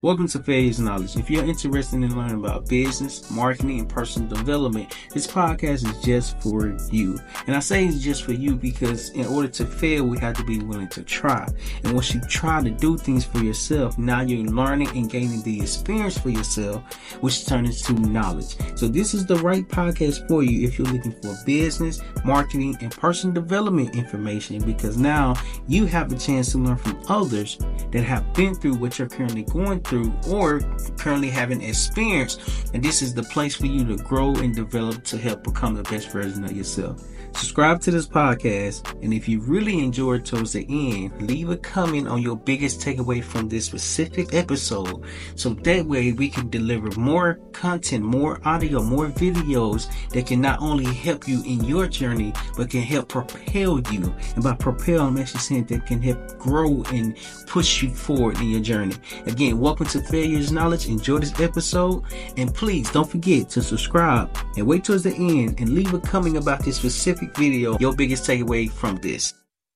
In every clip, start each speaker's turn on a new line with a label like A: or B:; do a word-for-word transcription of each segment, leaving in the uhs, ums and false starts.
A: Welcome to Failure's Knowledge. If you're interested in learning about business, marketing, and personal development, this podcast is just for you. And I say it's just for you because in order to fail, we have to be willing to try. And once you try to do things for yourself, now you're learning and gaining the experience for yourself, which turns into knowledge. So this is the right podcast for you if you're looking for business, marketing, and personal development information, because now you have the chance to learn from others that have been through what you're currently going through or currently having experience, and this is the place for you to grow and develop to help become the best version of yourself. Subscribe to this podcast, and if you really enjoyed towards the end, leave a comment on your biggest takeaway from this specific episode, so that way we can deliver more content, more audio, more videos that can not only help you in your journey, but can help propel you. And by propel, I'm actually saying that can help grow and push you forward in your journey. Again, welcome to Failure's Knowledge. Enjoy this episode, and please don't forget to subscribe and wait towards the end and leave a comment about this specific video, your biggest takeaway from this.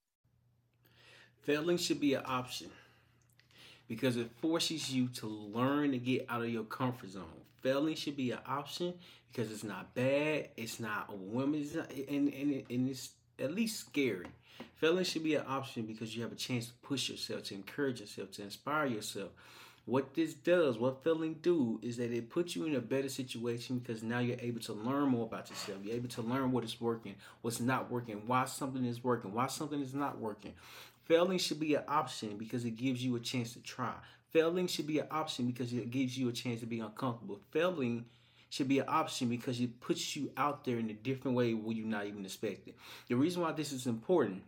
A: Failing should be an option because it forces you to learn to get out of your comfort zone. Failing should be an option because it's not bad, it's not overwhelming, it's not, and, and, and it's at least scary. Failing should be an option because you have a chance to push yourself, to encourage yourself, to inspire yourself. What this does, what failing do, is that it puts you in a better situation because now you're able to learn more about yourself. You're able to learn what is working, what's not working, why something is working, why something is not working. Failing should be an option because it gives you a chance to try. Failing should be an option because it gives you a chance to be uncomfortable. Failing should be an option because it puts you out there in a different way where you're not even expecting. The reason why this is important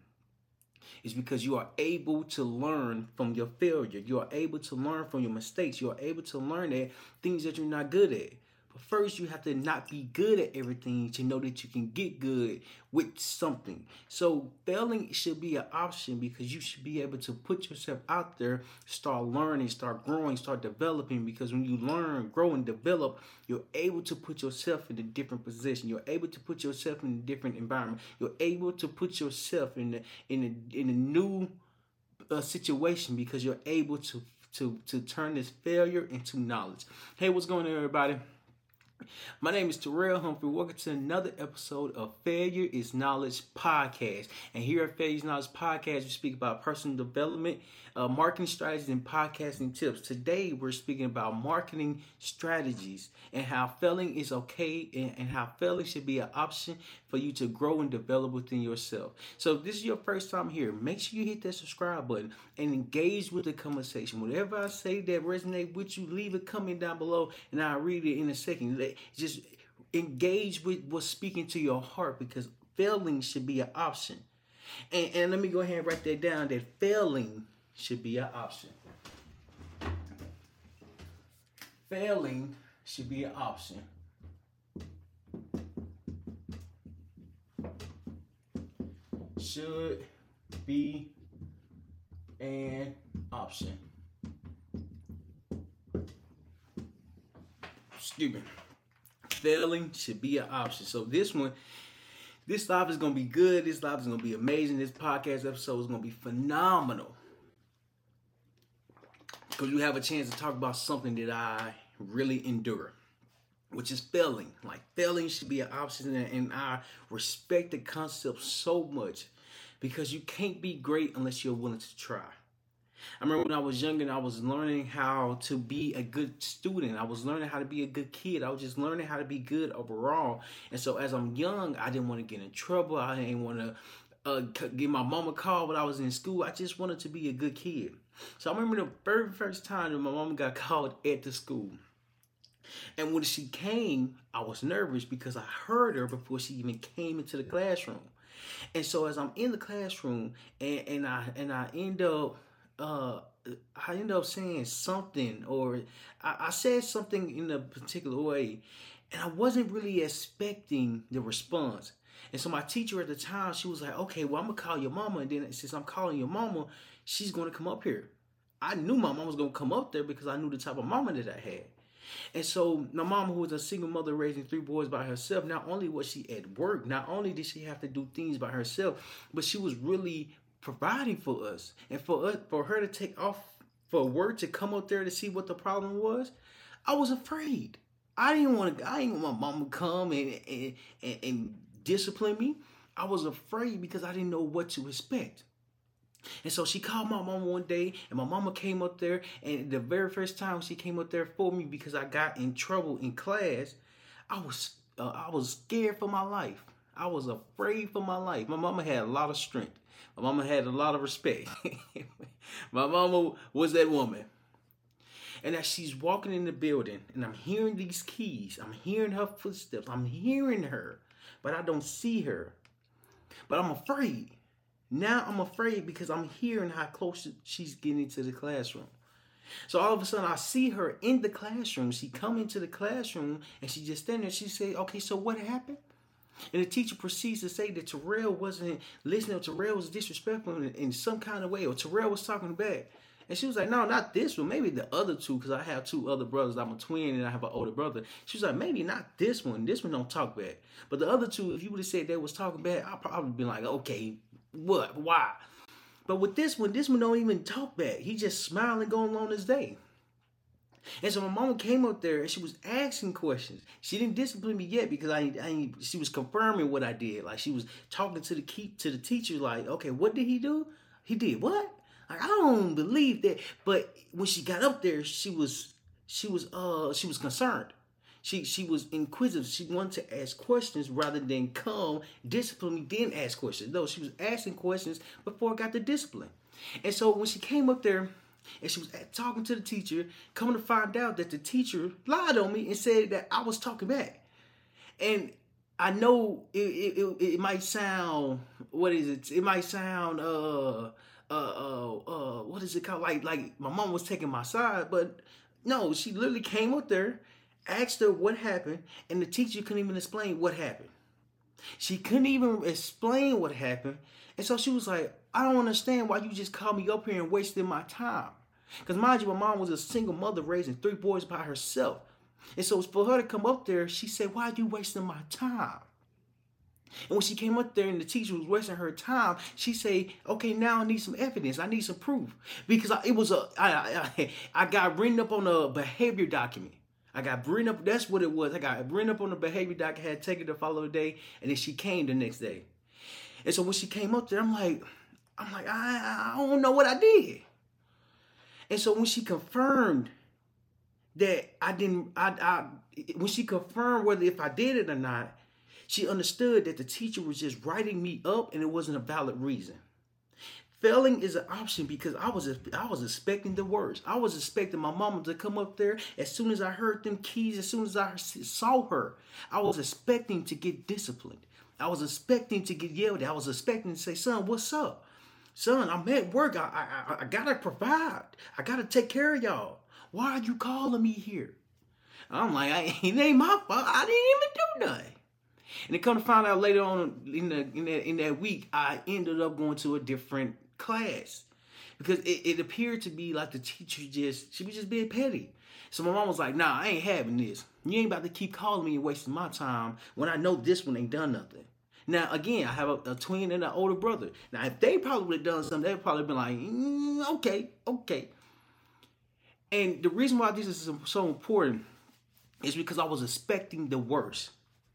A: is because you are able to learn from your failure. You are able to learn from your mistakes. You are able to learn that things that you're not good at. But first, you have to not be good at everything to know that you can get good with something. So failing should be an option because you should be able to put yourself out there, start learning, start growing, start developing. Because when you learn, grow, and develop, you're able to put yourself in a different position. You're able to put yourself in a different environment. You're able to put yourself in a, in a, in a new uh, situation because you're able to, to, to turn this failure into knowledge. Hey, what's going on, everybody? My name is Terrell Humphrey. Welcome to another episode of Failure is Knowledge Podcast. And here at Failure is Knowledge Podcast, we speak about personal development, uh, marketing strategies, and podcasting tips. Today, we're speaking about marketing strategies and how failing is okay and, and how failing should be an option for you to grow and develop within yourself. So if this is your first time here, make sure you hit that subscribe button and engage with the conversation. Whatever I say that resonates with you, leave a comment down below and I'll read it in a second. Just engage with what's speaking to your heart because failing should be an option. And, and let me go ahead and write that down, that failing should be an option. Failing should be an option. Should be an option. Excuse me. Failing should be an option. So this one, this live is going to be good. This live is going to be amazing. This podcast episode is going to be phenomenal. Because you have a chance to talk about something that I really endure, which is failing. Like failing should be an option, and I respect the concept so much because you can't be great unless you're willing to try. I remember when I was younger and I was learning how to be a good student. I was learning how to be a good kid. I was just learning how to be good overall. And so as I'm young, I didn't want to get in trouble. I didn't want to uh, give my mom a call when I was in school. I just wanted to be a good kid. So I remember the very first time that my mom got called at the school. And when she came, I was nervous because I heard her before she even came into the classroom. And so as I'm in the classroom and, and I and I end up Uh, I ended up saying something, or I, I said something in a particular way, and I wasn't really expecting the response. And so my teacher at the time, she was like, okay, well, I'm going to call your mama. And then since I'm calling your mama, she's going to come up here. I knew my mama was going to come up there because I knew the type of mama that I had. And so my mama, who was a single mother raising three boys by herself, not only was she at work, not only did she have to do things by herself, but she was really providing for us. And for us, for her to take off for a word to come up there to see what the problem was, I was afraid. I didn't want to. I didn't want my mama to come and and, and and discipline me. I was afraid because I didn't know what to expect. And so she called my mama one day, and my mama came up there, and the very first time she came up there for me because I got in trouble in class, I was uh, I was scared for my life. I was afraid for my life. My mama had a lot of strength. My mama had a lot of respect. My mama was that woman. And as she's walking in the building, and I'm hearing these keys, I'm hearing her footsteps, I'm hearing her, but I don't see her. But I'm afraid. Now I'm afraid because I'm hearing how close she's getting to the classroom. So all of a sudden I see her in the classroom. She come into the classroom and she just standing there. She say, okay, so what happened? And the teacher proceeds to say that Terrell wasn't listening, or Terrell was disrespectful in, in some kind of way, or Terrell was talking back. And she was like, no, not this one. Maybe the other two, because I have two other brothers. I'm a twin and I have an older brother. She was like, maybe not this one. This one don't talk back. But the other two, if you would have said they was talking back, I'd probably been like, okay, what? Why? But with this one, this one don't even talk back. He just smiling, going on his day. And so my mama came up there and she was asking questions. She didn't discipline me yet because I, I she was confirming what I did. Like she was talking to the key, to the teacher, like, okay, what did he do? He did what? Like, I don't believe that. But when she got up there, she was she was uh she was concerned. She she was inquisitive. She wanted to ask questions rather than come, discipline me, then ask questions. No, she was asking questions before I got the discipline. And so when she came up there and she was talking to the teacher, coming to find out that the teacher lied on me and said that I was talking back. And I know it it, it, it might sound, what is it? It might sound uh uh uh uh what is it called? Like like my mom was taking my side, but no, she literally came up there, asked her what happened, and the teacher couldn't even explain what happened. She couldn't even explain what happened. And so she was like, I don't understand why you just called me up here and wasted my time. Because mind you, my mom was a single mother raising three boys by herself. And so for her to come up there, she said, why are you wasting my time? And when she came up there and the teacher was wasting her time, she said, okay, now I need some evidence. I need some proof. Because I, it was a, I, I, I got written up on a behavior document. I got written up, that's what it was. I got written up on the behavior doc, I had taken the following day, and then she came the next day. And so when she came up there, I'm like, I'm like, I, I don't know what I did. And so when she confirmed that I didn't, I, I, when she confirmed whether if I did it or not, she understood that the teacher was just writing me up and it wasn't a valid reason. Failing is an option because I was I was expecting the worst. I was expecting my mama to come up there as soon as I heard them keys, as soon as I saw her. I was expecting to get disciplined. I was expecting to get yelled at. I was expecting to say, son, what's up? Son, I'm at work. I, I, I gotta provide. I gotta take care of y'all. Why are you calling me here? I'm like, I, it ain't my fault. I didn't even do nothing. And then come to find out later on in the in that in that week, I ended up going to a different class because it, it appeared to be like the teacher just she was just being petty. So my mom was like, nah, I ain't having this. You ain't about to keep calling me and wasting my time when I know this one ain't done nothing. Now again, I have a, a twin and an older brother. Now if they probably would have done something, they'd probably been like, mm, okay, okay. And the reason why this is so important is because I was expecting the worst.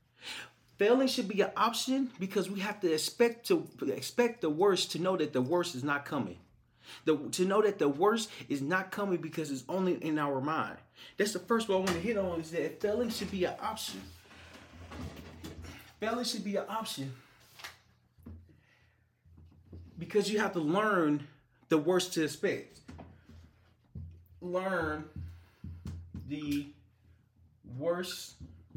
A: Failing should be an option because we have to expect to expect the worst to know that the worst is not coming. The, to know that the worst is not coming because it's only in our mind. That's the first one I want to hit on is that failing should be an option. Failing should be an option because you have to learn the worst to expect. Learn the worst.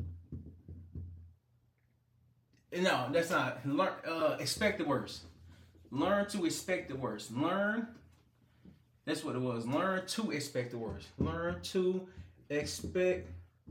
A: No, that's not. Learn, uh, expect the worst. Learn to expect the worst. Learn. That's what it was. Learn to expect the worst. Learn to expect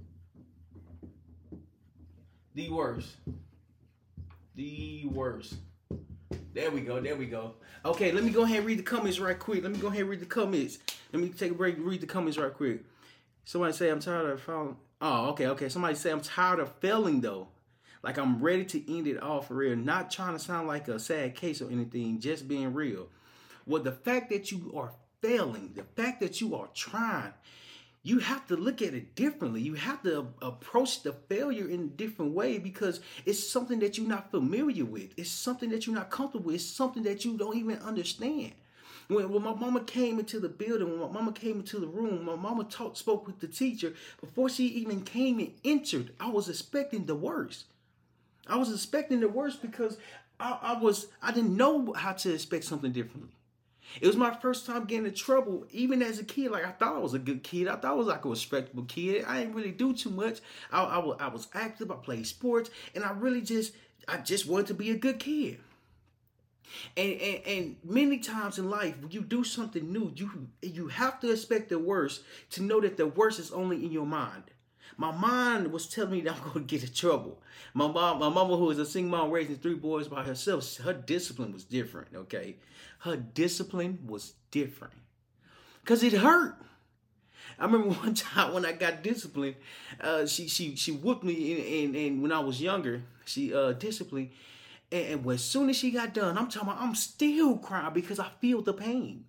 A: the worst. The worst. There we go. There we go. Okay, let me go ahead and read the comments right quick. Let me go ahead and read the comments. Let me take a break and read the comments right quick. Somebody say I'm tired of failing. Oh, okay, okay. Somebody say I'm tired of failing though. Like I'm ready to end it all for real. Not trying to sound like a sad case or anything, just being real. Well, the fact that you are failing, the fact that you are trying, you have to look at it differently. You have to approach the failure in a different way because it's something that you're not familiar with. It's something that you're not comfortable with. It's something that you don't even understand. When, when my mama came into the building, when my mama came into the room, my mama talked, spoke with the teacher. Before she even came and entered, I was expecting the worst. I was expecting the worst because I, I was I didn't know how to expect something differently. It was my first time getting in trouble, even as a kid. Like, I thought I was a good kid. I thought I was like a respectable kid. I didn't really do too much. I, I, was, I was active. I played sports. And I really just, I just wanted to be a good kid. And, and, and many times in life, when you do something new, you, you have to expect the worst to know that the worst is only in your mind. My mind was telling me that I'm going to get in trouble. My mom, my mama, who was a single mom raising three boys by herself, her discipline was different, okay? Her discipline was different because it hurt. I remember one time when I got disciplined, uh, she she she whooped me, and, and, and when I was younger, she uh, disciplined. And, and as soon as she got done, I'm talking about, I'm still crying because I feel the pain.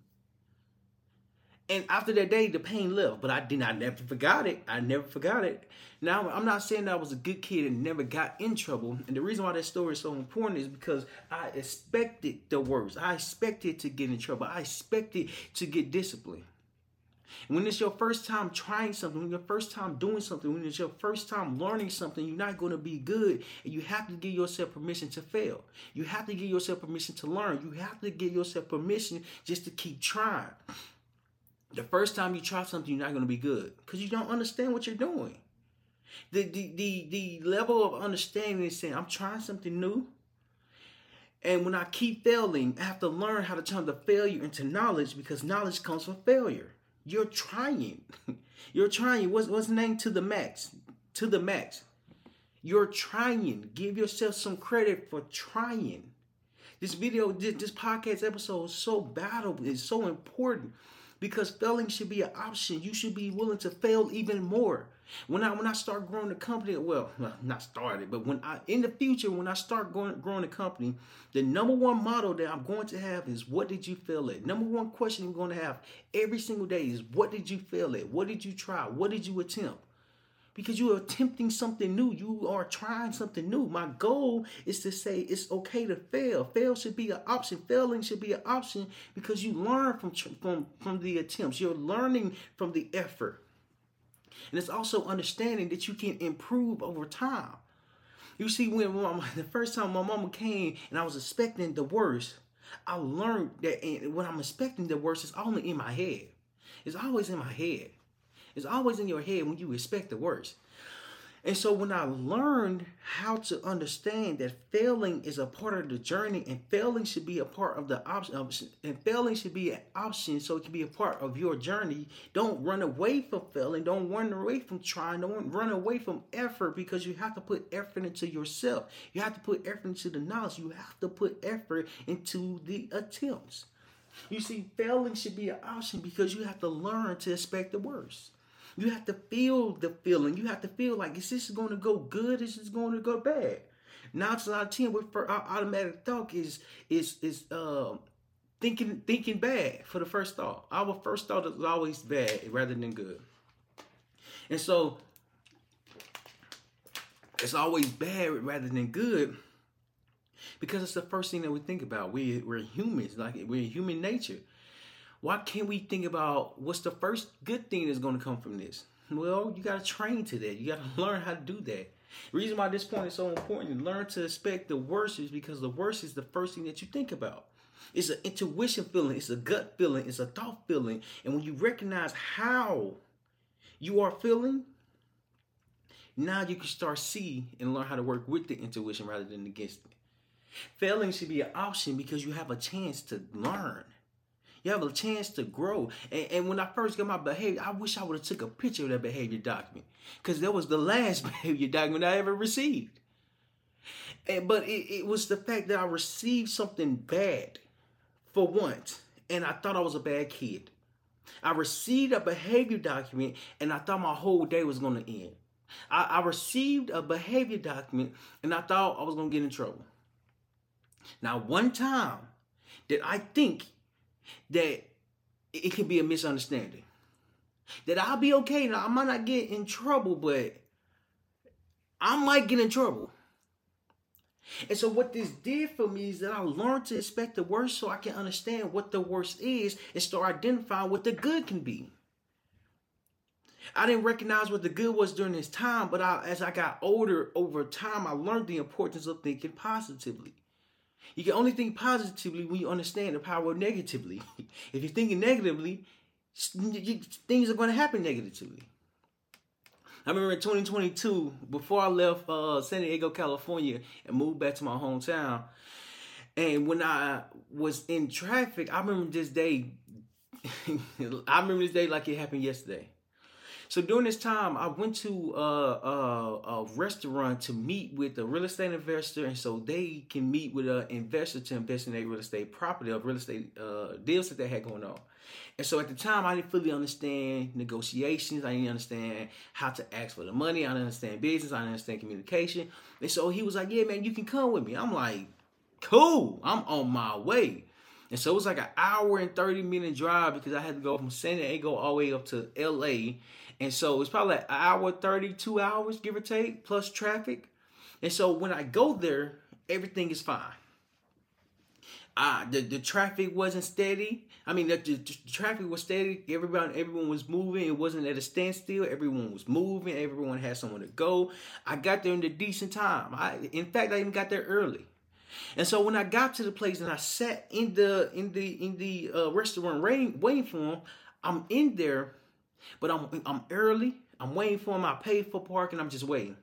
A: And after that day, the pain left, but I did not never forgot it. I never forgot it. Now, I'm not saying that I was a good kid and never got in trouble. And the reason why that story is so important is because I expected the worst. I expected to get in trouble. I expected to get disciplined. And when it's your first time trying something, when your first time doing something, when it's your first time learning something, you're not going to be good. And you have to give yourself permission to fail. You have to give yourself permission to learn. You have to give yourself permission just to keep trying. The first time you try something, you're not going to be good because you don't understand what you're doing. The, the, the, the level of understanding is saying, I'm trying something new. And when I keep failing, I have to learn how to turn the failure into knowledge because knowledge comes from failure. You're trying. You're trying. What's, what's the name? To the max. To the max. You're trying. Give yourself some credit for trying. This video, this, this podcast episode is so valuable. It's so important. Because failing should be an option. You should be willing to fail even more. When I when I start growing the company, well, not started, but when I in the future, when I start going, growing the company, the number one motto that I'm going to have is, what did you fail at? Number one question I'm going to have every single day is, what did you fail at? What did you try? What did you attempt? Because you are attempting something new. You are trying something new. My goal is to say it's okay to fail. Fail should be an option. Failing should be an option because you learn from, from, from the attempts. You're learning from the effort. And it's also understanding that you can improve over time. You see, when my, the first time my mama came and I was expecting the worst, I learned that when I'm expecting the worst, it's only in my head. It's always in my head. It's always in your head when you expect the worst. And so when I learned how to understand that failing is a part of the journey and failing should be a part of the option, and failing should be an option so it can be a part of your journey. Don't run away from failing. Don't run away from trying. Don't run away from effort because you have to put effort into yourself. You have to put effort into the knowledge. You have to put effort into the attempts. You see, failing should be an option because you have to learn to expect the worst. You have to feel the feeling. You have to feel like, is this going to go good? Is this going to go bad? Nine out of ten, our automatic thought is is is uh, thinking thinking bad for the first thought. Our first thought is always bad rather than good. And so it's always bad rather than good because it's the first thing that we think about. We, we're humans, like we're human nature. Why can't we think about what's the first good thing that's going to come from this? Well, you got to train to that. You got to learn how to do that. The reason why this point is so important, learn to expect the worst, is because the worst is the first thing that you think about. It's an intuition feeling. It's a gut feeling. It's a thought feeling. And when you recognize how you are feeling, now you can start see and learn how to work with the intuition rather than against it. Failing should be an option because you have a chance to learn. You have a chance to grow. And, and when I first got my behavior, I wish I would have took a picture of that behavior document because that was the last behavior document I ever received. And, but it, it was the fact that I received something bad for once, and I thought I was a bad kid. I received a behavior document, and I thought my whole day was going to end. I, I received a behavior document, and I thought I was going to get in trouble. Now, one time did I think that it, it can be a misunderstanding. That I'll be okay. Now, I might not get in trouble, but I might get in trouble. And so what this did for me is that I learned to expect the worst so I can understand what the worst is and start identifying what the good can be. I didn't recognize what the good was during this time, but I, as I got older over time, I learned the importance of thinking positively. You can only think positively when you understand the power of negatively. If you're thinking negatively, things are going to happen negatively. I remember in twenty twenty-two, before I left uh, San Diego, California, and moved back to my hometown, and when I was in traffic, I remember this day, I remember this day like it happened yesterday. So during this time, I went to uh, uh, a restaurant to meet with a real estate investor, and so they can meet with an investor to invest in their real estate property, of real estate uh, deals that they had going on. And so at the time, I didn't fully understand negotiations. I didn't understand how to ask for the money. I didn't understand business. I didn't understand communication. And so he was like, yeah, man, you can come with me. I'm like, cool. I'm on my way. And so it was like an hour and thirty minute drive because I had to go from San Diego all the way up to L A. And so it's probably like an hour, thirty, two hours, give or take, plus traffic. And so when I go there, everything is fine. Uh, the, the traffic wasn't steady. I mean, the, the, the traffic was steady. Everybody, everyone was moving. It wasn't at a standstill. Everyone was moving. Everyone had somewhere to go. I got there in a decent time. I, in fact, I even got there early. And so when I got to the place and I sat in the in the in the uh, restaurant waiting, waiting for him, I'm in there, but I'm I'm early. I'm waiting for him. I paid for parking. I'm just waiting.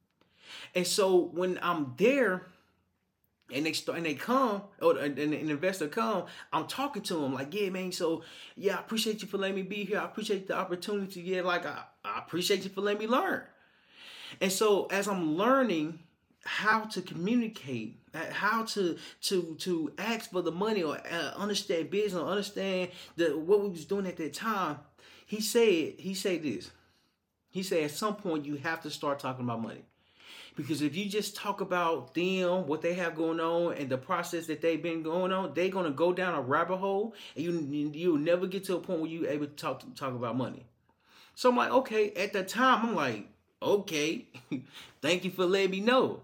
A: And so when I'm there, and they start and they come, or an investor come, I'm talking to him like, yeah, man. So yeah, I appreciate you for letting me be here. I appreciate the opportunity. Yeah, like I, I appreciate you for letting me learn. And so as I'm learning how to communicate, how to to to ask for the money, or uh, understand business, or understand the what we was doing at that time, he said he said this. He said at some point you have to start talking about money. Because if you just talk about them, what they have going on, and the process that they've been going on, they're gonna go down a rabbit hole, and you you'll never get to a point where you're able to talk to, talk about money. So I'm like, okay. At the time, I'm like, okay, thank you for letting me know.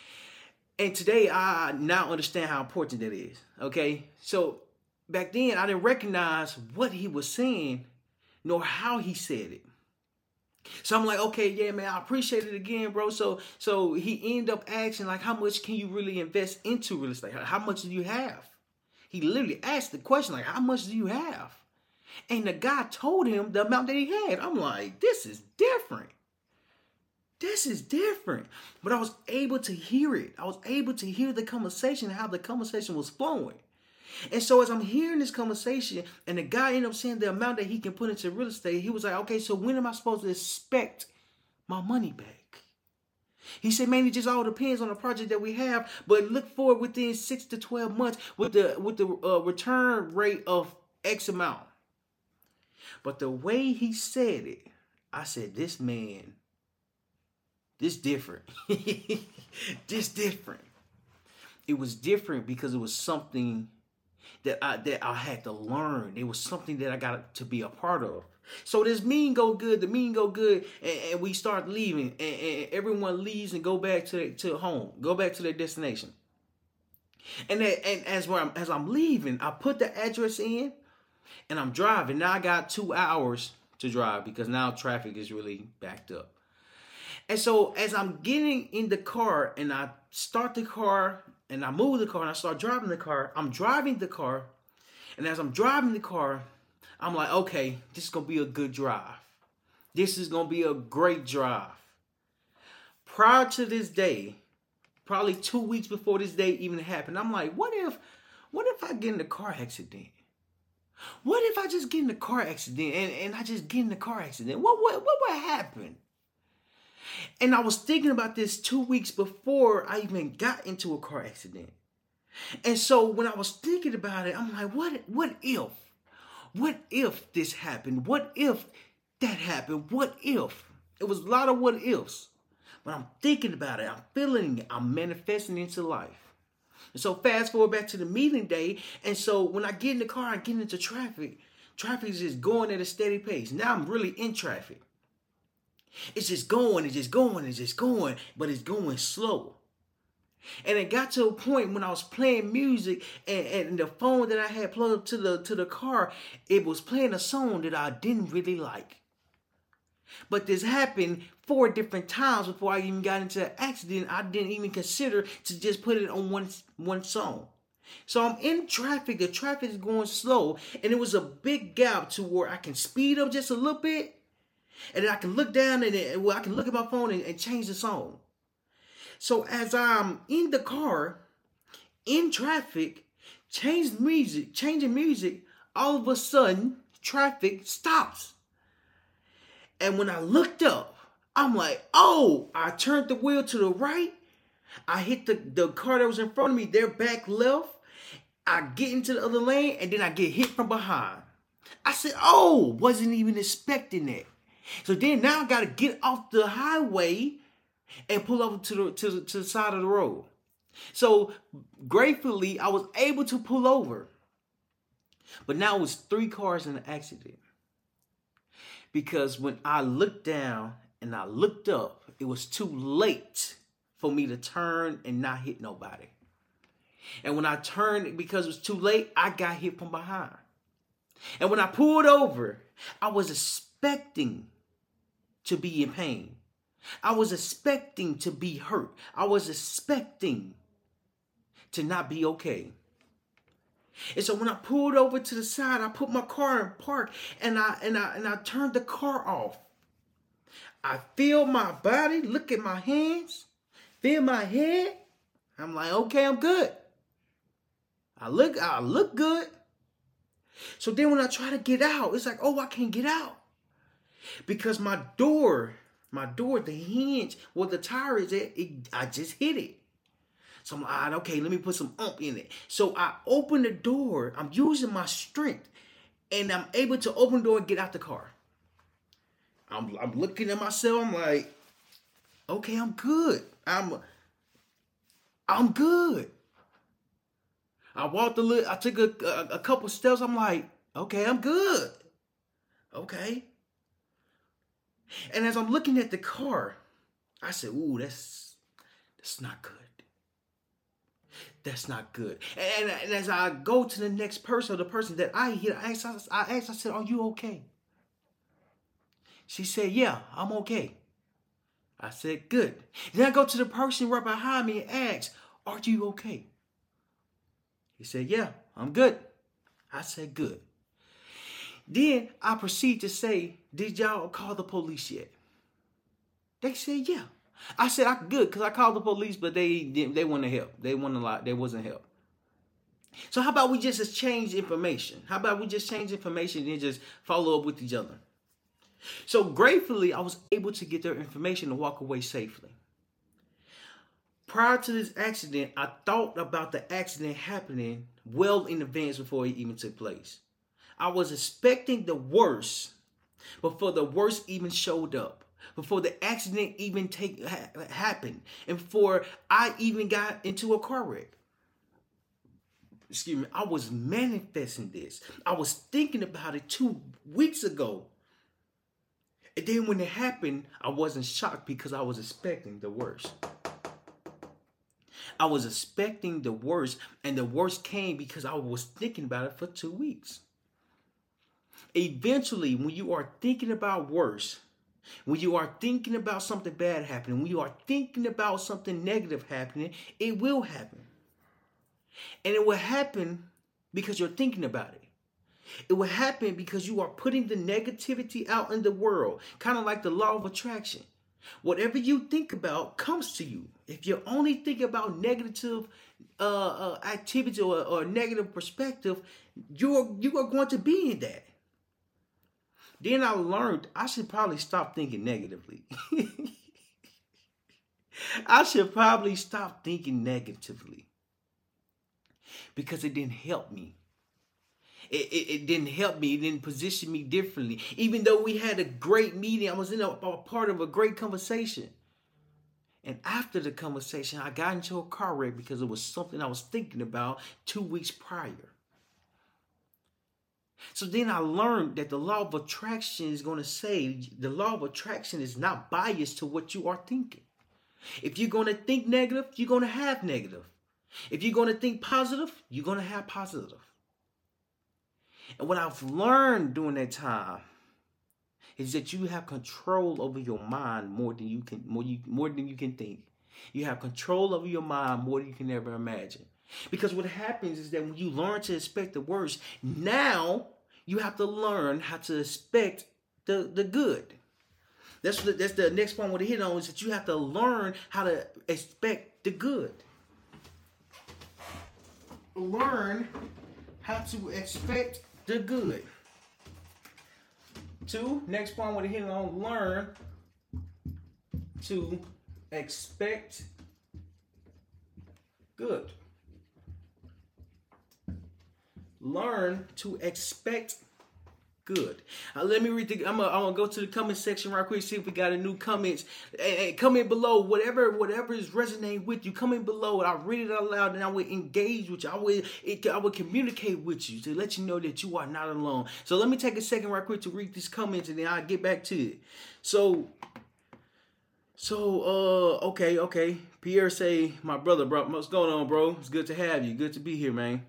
A: And today, I now understand how important that is. Okay, so back then, I didn't recognize what he was saying, nor how he said it. So I'm like, okay, yeah, man, I appreciate it again, bro. So so he ended up asking, like, how much can you really invest into real estate? How much do you have? He literally asked the question, like, how much do you have? And the guy told him the amount that he had. I'm like, this is different. This is different. But I was able to hear it. I was able to hear the conversation, how the conversation was flowing. And so as I'm hearing this conversation, and the guy ended up saying the amount that he can put into real estate, he was like, okay, so when am I supposed to expect my money back? He said, man, it just all depends on the project that we have, but look for it within six to twelve months with the with the uh, return rate of X amount. But the way he said it, I said, this man, this different. This different. It was different because it was something that I that I had to learn. It was something that I got to be a part of. So this meeting go good, the meeting go good, and, and we start leaving, and, and everyone leaves and go back to their, to home, go back to their destination. And that, and as I'm as I'm leaving, I put the address in, and I'm driving. Now I got two hours to drive because now traffic is really backed up. And so as I'm getting in the car, and I start the car, and I move the car, and I start driving the car, I'm driving the car, and as I'm driving the car, I'm like, okay, this is going to be a good drive. This is going to be a great drive. Prior to this day, probably two weeks before this day even happened, I'm like, what if, what if I get in a car accident? What if I just get in a car accident, and, and I just get in a car accident? What, what, what would happen? And I was thinking about this two weeks before I even got into a car accident. And so when I was thinking about it, I'm like, what, what if? What if this happened? What if that happened? What if? It was a lot of what ifs. But I'm thinking about it. I'm feeling it. I'm manifesting into life. And so fast forward back to the meeting day. And so when I get in the car, I get into traffic. Traffic is just going at a steady pace. Now I'm really in traffic. It's just going, it's just going, it's just going, but it's going slow. And it got to a point when I was playing music and, and the phone that I had plugged up to the to the car, it was playing a song that I didn't really like. But this happened four different times before I even got into an accident. I didn't even consider to just put it on one, one song. So I'm in traffic. The traffic is going slow. And it was a big gap to where I can speed up just a little bit. And then I can look down and it, well, I can look at my phone and, and change the song. So as I'm in the car, in traffic, change music, changing music, all of a sudden, traffic stops. And when I looked up, I'm like, oh, I turned the wheel to the right. I hit the, the car that was in front of me, they're back left. I get into the other lane and then I get hit from behind. I said, oh, wasn't even expecting that. So then now I got to get off the highway and pull over to the, to the to the side of the road. So gratefully, I was able to pull over. But now it was three cars in an accident. Because when I looked down and I looked up, it was too late for me to turn and not hit nobody. And when I turned, because it was too late, I got hit from behind. And when I pulled over, I was expecting to be in pain. I was expecting to be hurt. I was expecting to not be okay. And so when I pulled over to the side, I put my car in park and I and I and I turned the car off. I feel my body, look at my hands, feel my head. I'm like, okay, I'm good. I look, I look good. So then when I try to get out, it's like, oh, I can't get out. Because my door, my door, the hinge, where the tire is at, it, I just hit it. So I'm like, okay, let me put some oomph in it. So I open the door. I'm using my strength. And I'm able to open the door and get out the car. I'm, I'm looking at myself. I'm like, okay, I'm good. I'm, I'm good. I walked a little, I took a, a, a couple steps. I'm like, okay, I'm good. Okay. And as I'm looking at the car, I said, ooh, that's, that's not good. That's not good. And, and as I go to the next person, or the person that I hit, I asked, I asked, I said, are you okay? She said, yeah, I'm okay. I said, good. Then I go to the person right behind me and ask, are you okay? He said, yeah, I'm good. I said, good. Then I proceed to say, did y'all call the police yet? They said, yeah. I said, I'm good, because I called the police, but they didn't, they wanted help. They wanted a lot. There wasn't help. So how about we just exchange information? How about we just change information and just follow up with each other? So gratefully, I was able to get their information and walk away safely. Prior to this accident, I thought about the accident happening well in advance before it even took place. I was expecting the worst before the worst even showed up, before the accident even take ha- happened, and before I even got into a car wreck. Excuse me, I was manifesting this. I was thinking about it two weeks ago. And then when it happened, I wasn't shocked because I was expecting the worst. I was expecting the worst, and the worst came because I was thinking about it for two weeks. Eventually, when you are thinking about worse, when you are thinking about something bad happening, when you are thinking about something negative happening, it will happen. And it will happen because you're thinking about it. It will happen because you are putting the negativity out in the world, kind of like the law of attraction. Whatever you think about comes to you. If you only think about negative uh, uh, activity or, or negative perspective, you're you are going to be in that. Then I learned I should probably stop thinking negatively. I should probably stop thinking negatively because it didn't help me. It, it, it didn't help me. It didn't position me differently. Even though we had a great meeting, I was in a, a part of a great conversation. And after the conversation, I got into a car wreck because it was something I was thinking about two weeks prior. So then I learned that the law of attraction is going to say the law of attraction is not biased to what you are thinking. If you're going to think negative, you're going to have negative. If you're going to think positive, you're going to have positive. And what I've learned during that time is that you have control over your mind more than you can more you more than you can think. You have control over your mind more than you can ever imagine. Because what happens is that when you learn to expect the worst, now you have to learn how to expect the, the good. That's the, that's the next point I want to hit on, is that you have to learn how to expect the good. Learn how to expect the good. Two, next point I want to hit on, learn to expect good. Learn to expect good. Uh, let me read the. I'm gonna, I'm gonna go to the comment section right quick. See if we got any new comments. And, and comment below whatever whatever is resonating with you. Comment below. I read it out loud, and I will engage with you. I will it, I will communicate with you to let you know that you are not alone. So let me take a second right quick to read these comments, and then I'll get back to it. So. So, uh, okay, okay. Pierre say, my brother, bro, what's going on, bro? It's good to have you. Good to be here, man.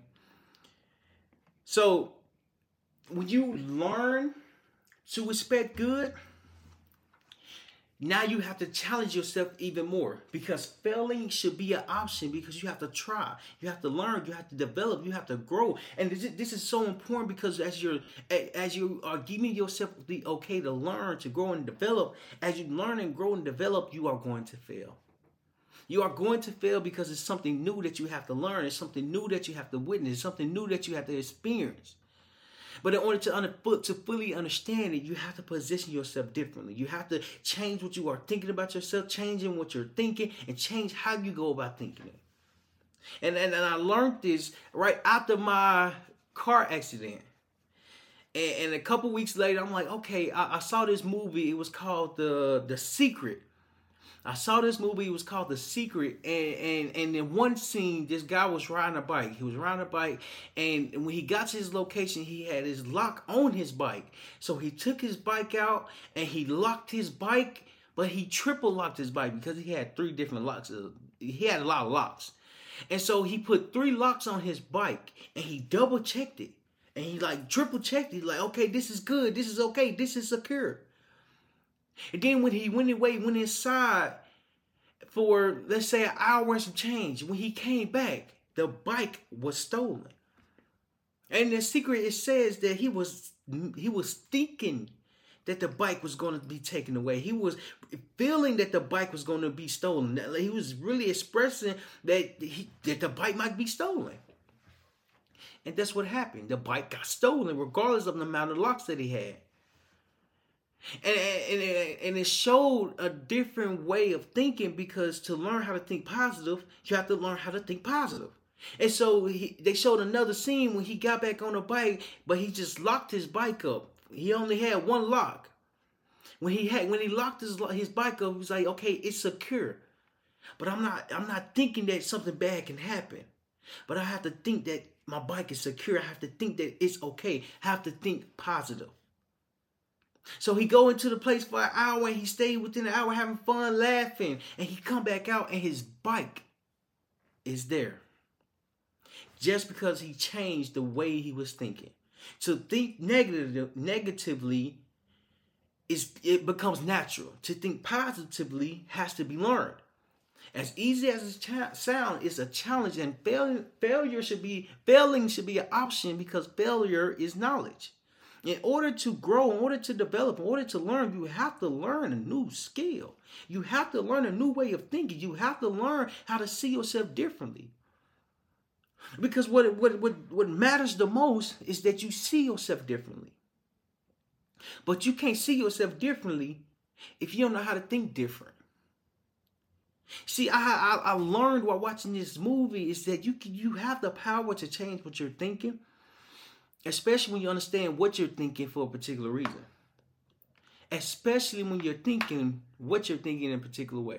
A: So, when you learn to expect good, now you have to challenge yourself even more, because failing should be an option, because you have to try, you have to learn, you have to develop, you have to grow. And this is, this is so important, because as you're as you are giving yourself the okay to learn, to grow and develop, as you learn and grow and develop, you are going to fail. You are going to fail because it's something new that you have to learn. It's something new that you have to witness. It's something new that you have to experience. But in order to, under, to fully understand it, you have to position yourself differently. You have to change what you are thinking about yourself, changing what you're thinking, and change how you go about thinking it. And, and, and I learned this right after my car accident. And, and a couple weeks later, I'm like, okay, I, I saw this movie. It was called The, The Secret. I saw this movie, it was called The Secret, and, and, and in one scene, this guy was riding a bike. He was riding a bike, and when he got to his location, he had his lock on his bike. So he took his bike out, and he locked his bike, but he triple locked his bike because he had three different locks. He had a lot of locks. And so he put three locks on his bike, and he double checked it. And he like triple checked it, like, okay, this is good, this is okay, this is secure. And then when he went away, went inside for, let's say, an hour and some change, when he came back, the bike was stolen. And in The Secret, it says that he was he was thinking that the bike was going to be taken away. He was feeling that the bike was going to be stolen. He was really expressing that he, that the bike might be stolen. And that's what happened. The bike got stolen, regardless of the amount of locks that he had. And, and, and it showed a different way of thinking, because to learn how to think positive, you have to learn how to think positive. And so he, they showed another scene when he got back on the bike, but he just locked his bike up. He only had one lock. When he had when he locked his his bike up, he was like, okay, it's secure. But I'm not I'm not thinking that something bad can happen. But I have to think that my bike is secure. I have to think that it's okay. I have to think positive. So he go into the place for an hour, and he stayed within an hour having fun, laughing. And he come back out, and his bike is there. Just because he changed the way he was thinking. To think negative, negatively, is it becomes natural. To think positively has to be learned. As easy as it cha- sounds, it's a challenge, and failure, failure should be failing should be an option, because failure is knowledge. In order to grow, in order to develop, in order to learn, you have to learn a new skill. You have to learn a new way of thinking. You have to learn how to see yourself differently. Because what, what, what, what matters the most is that you see yourself differently. But you can't see yourself differently if you don't know how to think different. See, I, I, I learned while watching this movie is that you can, you have the power to change what you're thinking. Especially when you understand what you're thinking for a particular reason. Especially when you're thinking what you're thinking in a particular way.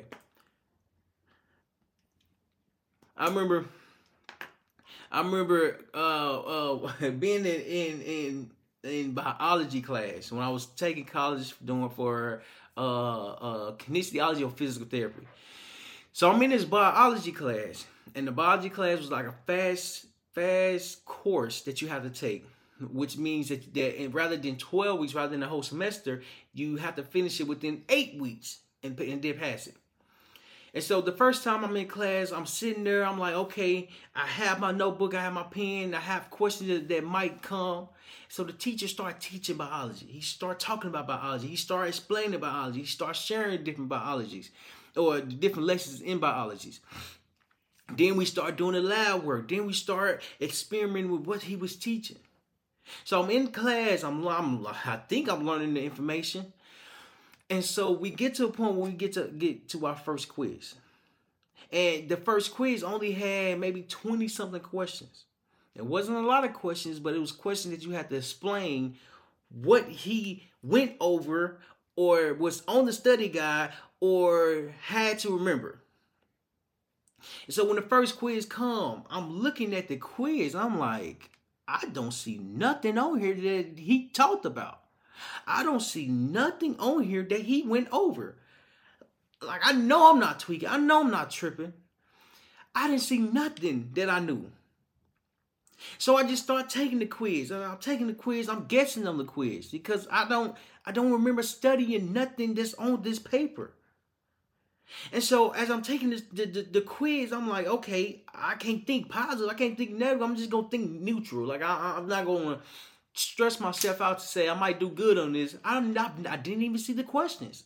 A: I remember, I remember uh, uh, being in, in in in biology class when I was taking college doing for uh, uh, kinesiology or physical therapy. So I'm in this biology class, and the biology class was like a fast, fast course that you have to take, which means that, that rather than twelve weeks, rather than the whole semester, you have to finish it within eight weeks and, and then pass it. And so the first time I'm in class, I'm sitting there, I'm like, okay, I have my notebook, I have my pen, I have questions that, that might come. So the teacher started teaching biology. He started talking about biology. He started explaining biology. He started sharing different biologies or different lessons in biologies. Then we start doing the lab work. Then we start experimenting with what he was teaching. So I'm in class. I'm, I'm I think I'm learning the information. And so we get to a point where we get to get to our first quiz. And the first quiz only had maybe twenty something questions. It wasn't a lot of questions, but it was questions that you had to explain what he went over or was on the study guide or had to remember. And so when the first quiz come, I'm looking at the quiz. I'm like, I don't see nothing on here that he talked about. I don't see nothing on here that he went over. Like, I know I'm not tweaking. I know I'm not tripping. I didn't see nothing that I knew. So I just start taking the quiz. And I'm taking the quiz. I'm guessing on the quiz because I don't I don't remember studying nothing that's on this paper. And so as I'm taking this, the, the, the quiz, I'm like, okay, I can't think positive. I can't think negative. I'm just going to think neutral. Like, I, I'm not going to stress myself out to say I might do good on this. I'm not, I didn't even see the questions.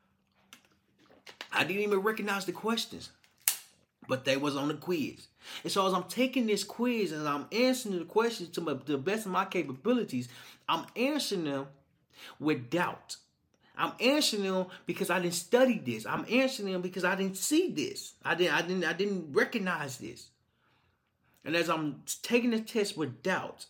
A: I didn't even recognize the questions. But they was on the quiz. And so as I'm taking this quiz and I'm answering the questions to, my, to the best of my capabilities, I'm answering them with doubt. I'm answering them because I didn't study this. I'm answering them because I didn't see this. I didn't, I didn't, I didn't recognize this. And as I'm taking the test with doubt,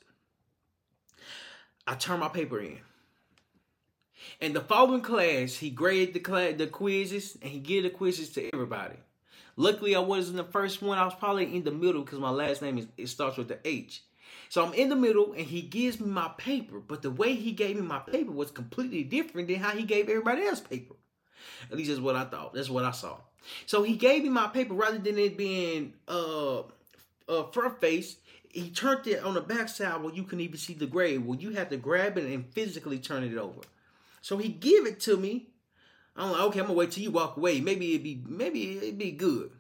A: I turn my paper in. And the following class, he graded the class, the quizzes, and he gave the quizzes to everybody. Luckily, I wasn't the first one. I was probably in the middle because my last name is it starts with the H. So I'm in the middle, and he gives me my paper. But the way he gave me my paper was completely different than how he gave everybody else paper. At least that's what I thought. That's what I saw. So he gave me my paper rather than it being uh, uh, front face. He turned it on the back side where you can even see the grade. Where you have to grab it and physically turn it over. So he gave it to me. I'm like, okay, I'm gonna wait till you walk away. Maybe it'd be, maybe it'd be good.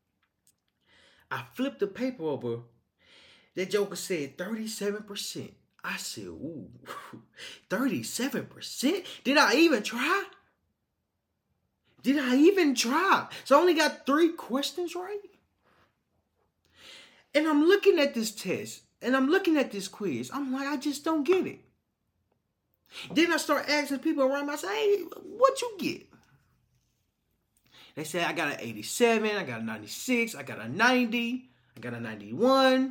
A: I flipped the paper over. That joker said thirty-seven percent. I said, ooh, thirty-seven percent? Did I even try? Did I even try? So I only got three questions right? And I'm looking at this test, and I'm looking at this quiz. I'm like, I just don't get it. Then I start asking people around me, I say, hey, what you get? They say, I got an eighty-seven, I got a ninety-six, I got a ninety, I got a ninety-one.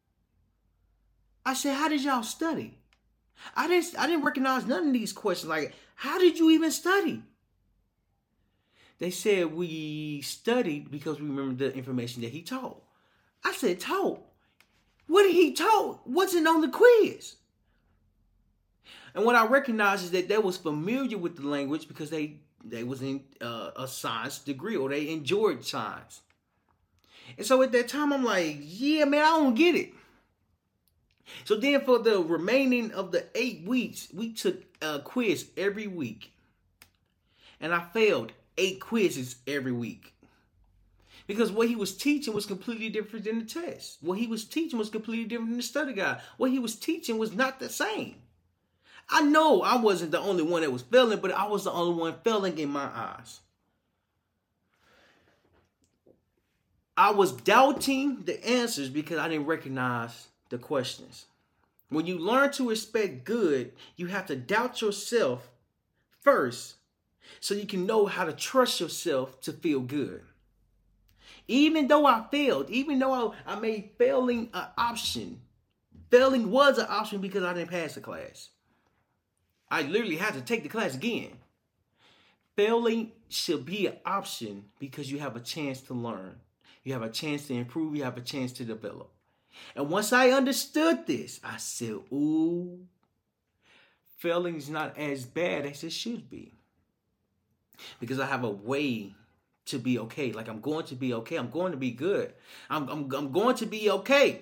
A: I said, how did y'all study? I didn't, I didn't recognize none of these questions. Like, how did you even study? They said, we studied because we remembered the information that he taught. I said, taught? What did he taught? Wasn't on the quiz. And what I recognized is that they was familiar with the language because they, they was in uh, a science degree or they enjoyed science. And so at that time, I'm like, yeah, man, I don't get it. So then for the remaining of the eight weeks, we took a quiz every week. And I failed eight quizzes every week. Because what he was teaching was completely different than the test. What he was teaching was completely different than the study guide. What he was teaching was not the same. I know I wasn't the only one that was failing, but I was the only one failing in my eyes. I was doubting the answers because I didn't recognize the questions. When you learn to expect good, you have to doubt yourself first so you can know how to trust yourself to feel good. Even though I failed, even though I, I made failing an option, failing was an option because I didn't pass the class. I literally had to take the class again. Failing should be an option because you have a chance to learn. You have a chance to improve. You have a chance to develop. And once I understood this, I said, ooh, failing is not as bad as it should be. Because I have a way to be okay. Like, I'm going to be okay. I'm going to be good. I'm, I'm, I'm going to be okay.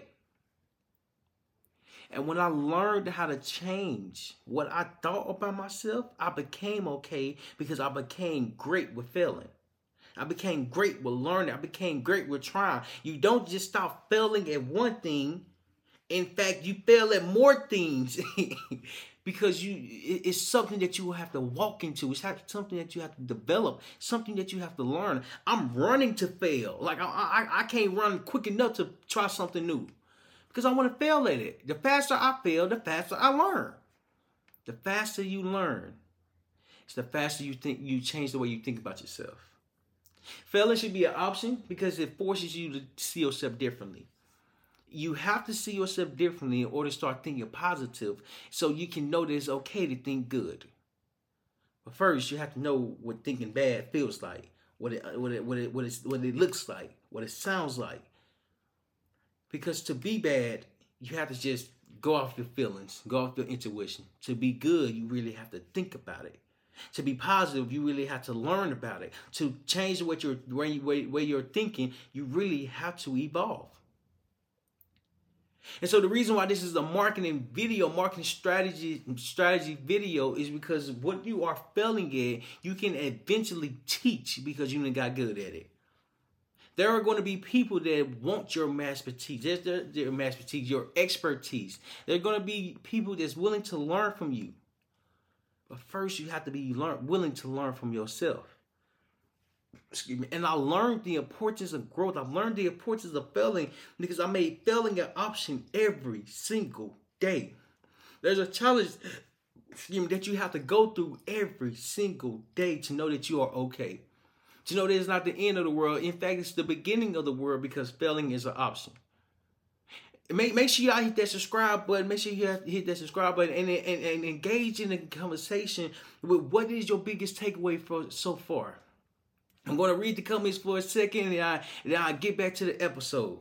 A: And when I learned how to change what I thought about myself, I became okay because I became great with failing. I became great with learning. I became great with trying. You don't just stop failing at one thing. In fact, you fail at more things because you it's something that you will have to walk into. It's something that you have to develop, something that you have to learn. I'm running to fail. Like, I, I, I can't run quick enough to try something new because I want to fail at it. The faster I fail, the faster I learn. The faster you learn, it's the faster you think you change the way you think about yourself. Failing should be an option because it forces you to see yourself differently. You have to see yourself differently in order to start thinking positive so you can know that it's okay to think good. But first, you have to know what thinking bad feels like, what it what it what it what it, what it looks like, what it sounds like. Because to be bad, you have to just go off your feelings, go off your intuition. To be good, you really have to think about it. To be positive, you really have to learn about it. To change what you're where you where you're thinking, you really have to evolve. And so the reason why this is a marketing video, marketing strategy strategy video is because what you are failing at, you can eventually teach because you done got good at it. There are going to be people that want your expertise, their, their, their expertise, your expertise. There are going to be people that's willing to learn from you. But first, you have to be learn, willing to learn from yourself. Excuse me. And I learned the importance of growth. I've learned the importance of failing because I made failing an option every single day. There's a challenge, excuse me, that you have to go through every single day to know that you are okay. To know that it's not the end of the world. In fact, it's the beginning of the world because failing is an option. Make, make sure y'all hit that subscribe button. Make sure you hit that subscribe button and, and, and engage in the conversation with what is your biggest takeaway for so far. I'm going to read the comments for a second and, I, and then I'll get back to the episode.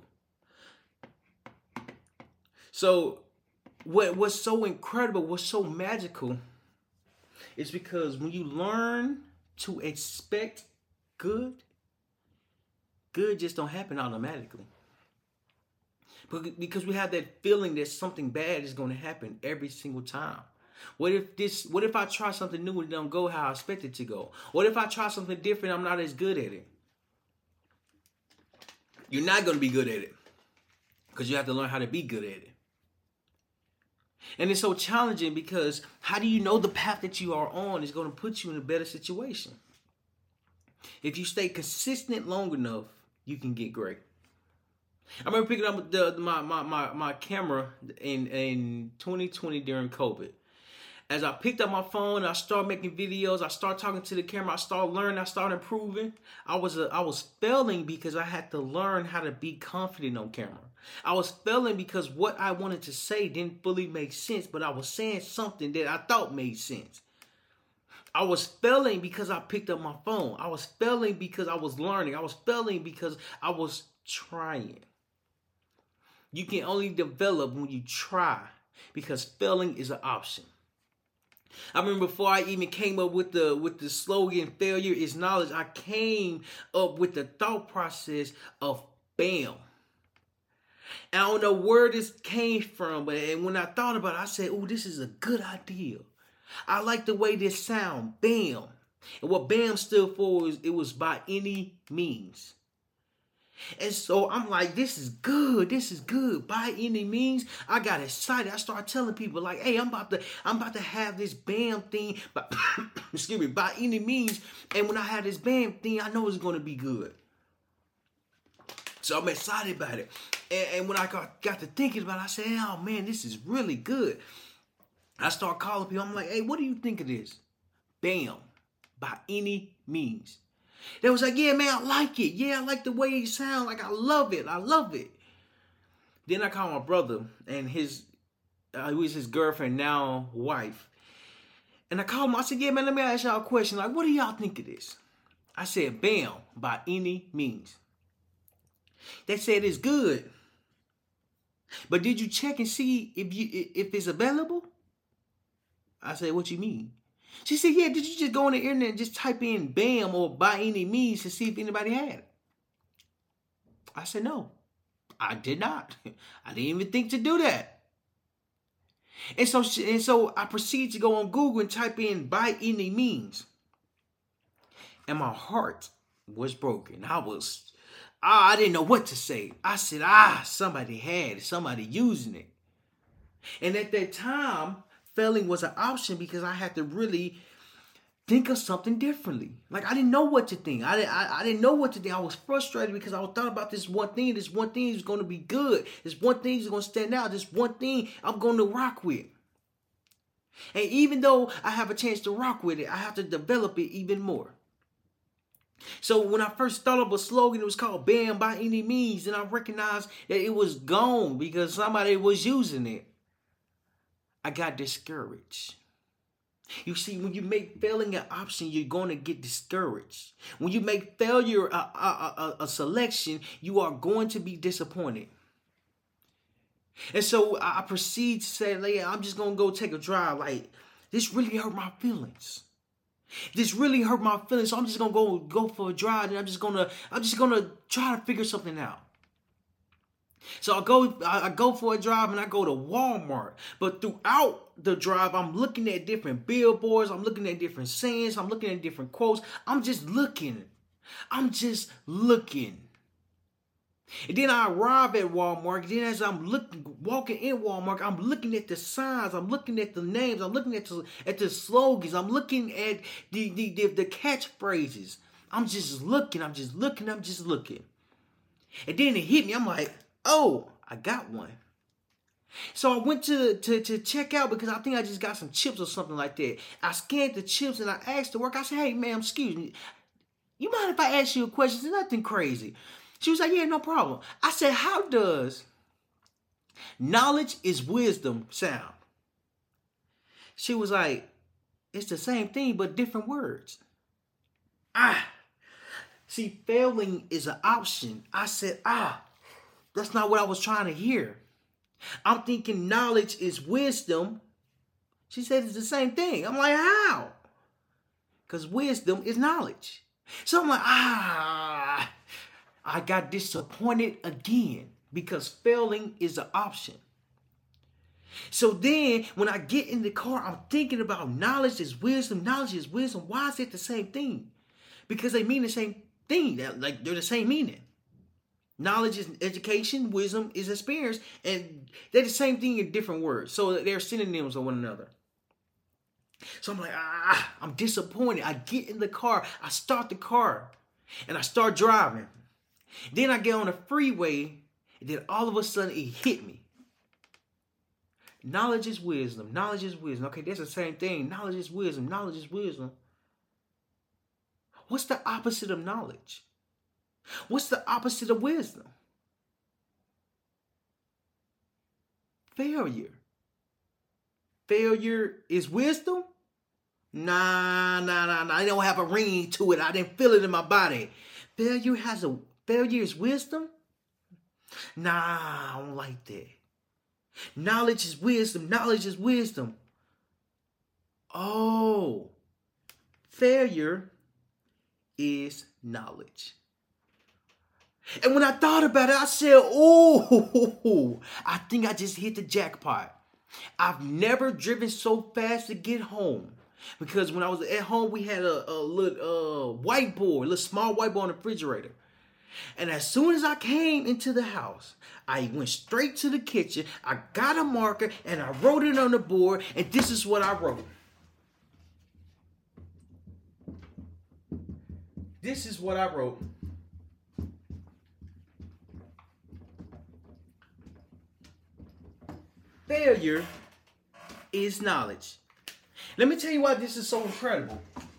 A: So what, what's so incredible, what's so magical is because when you learn to expect good, good just don't happen automatically. Because we have that feeling that something bad is going to happen every single time. What if this? What if I try something new and it don't go how I expect it to go? What if I try something different and I'm not as good at it? You're not going to be good at it because you have to learn how to be good at it. And it's so challenging because how do you know the path that you are on is going to put you in a better situation? If you stay consistent long enough, you can get great. I remember picking up the, my, my, my, my camera in, in twenty twenty during COVID. As I picked up my phone, I started making videos. I started talking to the camera. I started learning. I started improving. I was a, I was failing because I had to learn how to be confident on camera. I was failing because what I wanted to say didn't fully make sense, but I was saying something that I thought made sense. I was failing because I picked up my phone. I was failing because I was learning. I was failing because I was trying. You can only develop when you try because failing is an option. I remember before I even came up with the with the slogan, failure is knowledge, I came up with the thought process of BAM. And I don't know where this came from, but and when I thought about it, I said, oh, this is a good idea. I like the way this sound, BAM. And what BAM stood for was it was by any means. And so I'm like, this is good. This is good. By any means, I got excited. I started telling people like, hey, I'm about to, I'm about to have this BAM thing. But excuse me, by any means. And when I have this BAM thing, I know it's going to be good. So I'm excited about it. And, and when I got, got to thinking about it, I said, oh man, this is really good. I start calling people. I'm like, hey, what do you think of this? BAM. By any means. They was like, yeah, man, I like it. Yeah, I like the way it sounds. Like, I love it. I love it. Then I called my brother and his, uh, who is his girlfriend, now wife. And I called him. I said, yeah, man, let me ask y'all a question. Like, what do y'all think of this? I said, BAM, by any means. They said it's good. But did you check and see if you if it's available? I said, what you mean? She said, yeah, did you just go on the internet and just type in BAM or by any means to see if anybody had it? I said, no, I did not. I didn't even think to do that. And so, and so I proceeded to go on Google and type in by any means. And my heart was broken. I was, ah, I didn't know what to say. I said, ah, somebody had it, somebody using it. And at that time, failing was an option because I had to really think of something differently. Like, I didn't know what to think. I didn't, I, I didn't know what to think. I was frustrated because I was thought about this one thing. This one thing is going to be good. This one thing is going to stand out. This one thing I'm going to rock with. And even though I have a chance to rock with it, I have to develop it even more. So when I first thought of a slogan, it was called BAM by any means. And I recognized that it was gone because somebody was using it. I got discouraged. You see, when you make failing an option, you're going to get discouraged. When you make failure a, a, a, a selection, you are going to be disappointed. And so I proceed to say, like, I'm just going to go take a drive. Like, this really hurt my feelings. This really hurt my feelings. So I'm just going to go go for a drive and I'm just going to I'm just going to try to figure something out. So I go, I go for a drive and I go to Walmart. But throughout the drive, I'm looking at different billboards. I'm looking at different sayings. I'm looking at different quotes. I'm just looking. I'm just looking. And then I arrive at Walmart. Then as I'm looking, walking in Walmart, I'm looking at the signs. I'm looking at the names. I'm looking at the, at the slogans. I'm looking at the, the, the, the catchphrases. I'm just looking. I'm just looking. I'm just looking. And then it hit me. I'm like, oh, I got one. So I went to, to, to check out because I think I just got some chips or something like that. I scanned the chips and I asked the worker, I said, hey, ma'am, excuse me. You mind if I ask you a question? It's nothing crazy. She was like, yeah, no problem. I said, how does knowledge is wisdom sound? She was like, it's the same thing, but different words. Ah, see, failing is an option. I said, ah, that's not what I was trying to hear. I'm thinking knowledge is wisdom. She said it's the same thing. I'm like, how? Because wisdom is knowledge. So I'm like, ah, I got disappointed again because failing is an option. So then when I get in the car, I'm thinking about knowledge is wisdom. Knowledge is wisdom. Why is it the same thing? Because they mean the same thing. Like they're the same meaning. Knowledge is education, wisdom is experience, and they're the same thing in different words. So they're synonyms of one another. So I'm like, ah, I'm disappointed. I get in the car, I start the car, and I start driving. Then I get on the freeway, and then all of a sudden it hit me. Knowledge is wisdom. Knowledge is wisdom. Okay, that's the same thing. Knowledge is wisdom. Knowledge is wisdom. What's the opposite of knowledge? What's the opposite of wisdom? Failure. Failure is wisdom? Nah, nah, nah, nah. I don't have a ring to it. I didn't feel it in my body. Failure has a failure is wisdom? Nah, I don't like that. Knowledge is wisdom. Knowledge is wisdom. Oh, failure is knowledge. And when I thought about it, I said, oh, I think I just hit the jackpot. I've never driven so fast to get home. Because when I was at home, we had a, a little uh, whiteboard, a little small whiteboard on the refrigerator. And as soon as I came into the house, I went straight to the kitchen. I got a marker and I wrote it on the board. And this is what I wrote. This is what I wrote. Failure is knowledge. Let me tell you why this is so incredible.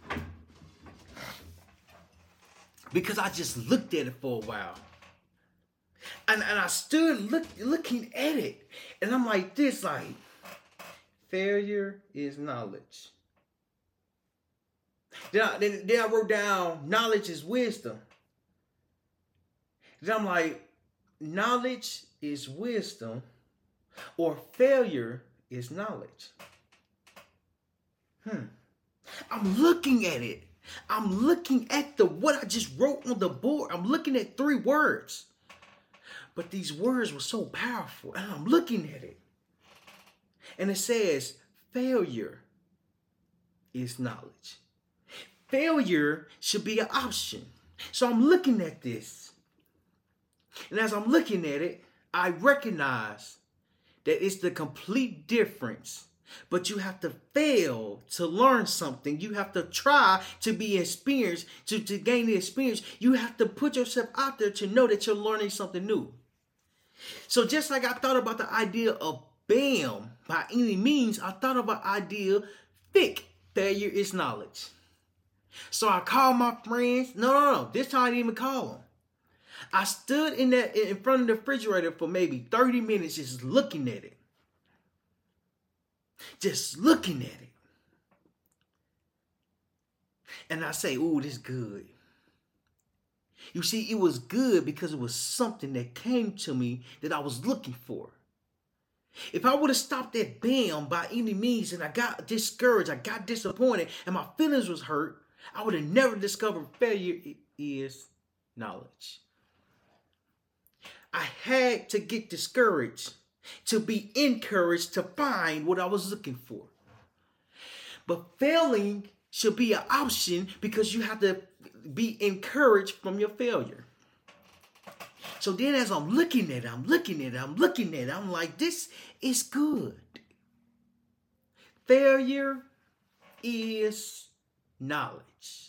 A: Because I just looked at it for a while. And, and I stood look, looking at it. And I'm like this, like, failure is knowledge. Then I, then, then I wrote down, knowledge is wisdom. Then I'm like, knowledge is wisdom. Or failure is knowledge. Hmm. I'm looking at it. I'm looking at the what I just wrote on the board. I'm looking at three words. But these words were so powerful. And I'm looking at it. And it says, failure is knowledge. Failure should be an option. So I'm looking at this. And as I'm looking at it, I recognize that it's the complete difference. But you have to fail to learn something. You have to try to be experienced, to, to gain the experience. You have to put yourself out there to know that you're learning something new. So just like I thought about the idea of BAM, by any means, I thought about the idea thick. Failure is knowledge. So I called my friends. No, no, no. This time I didn't even call them. I stood in that in front of the refrigerator for maybe thirty minutes just looking at it. Just looking at it. And I say, ooh, this is good. You see, it was good because it was something that came to me that I was looking for. If I would have stopped at BAM by any means and I got discouraged, I got disappointed, and my feelings was hurt, I would have never discovered failure is knowledge. I had to get discouraged to be encouraged to find what I was looking for. But failing should be an option because you have to be encouraged from your failure. So then as I'm looking at it, I'm looking at it, I'm looking at it, I'm like, this is good. Failure is knowledge.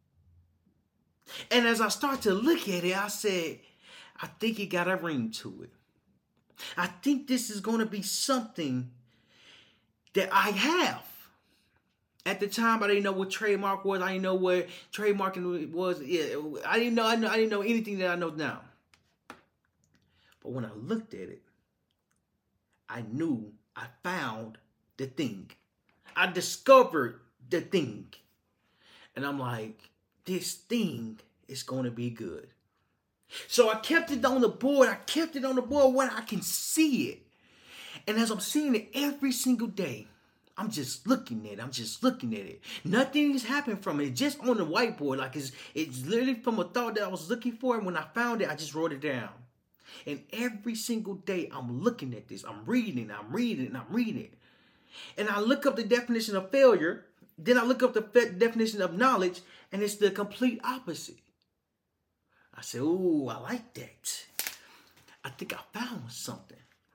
A: And as I start to look at it, I said, I think it got a ring to it. I think this is going to be something that I have. At the time, I didn't know what trademark was. I didn't know what trademarking was. Yeah, I didn't know. I didn't know anything that I know now. But when I looked at it, I knew I found the thing. I discovered the thing. And I'm like, this thing is going to be good. So I kept it on the board. I kept it on the board where I can see it. And as I'm seeing it every single day, I'm just looking at it. I'm just looking at it. Nothing has happened from it. Just on the whiteboard. Like it's, it's literally from a thought that I was looking for. And when I found it, I just wrote it down. And every single day, I'm looking at this. I'm reading it. I'm reading it. And I'm reading it. And I look up the definition of failure. Then I look up the definition of knowledge. And it's the complete opposite. I said, ooh, I like that. I think I found something.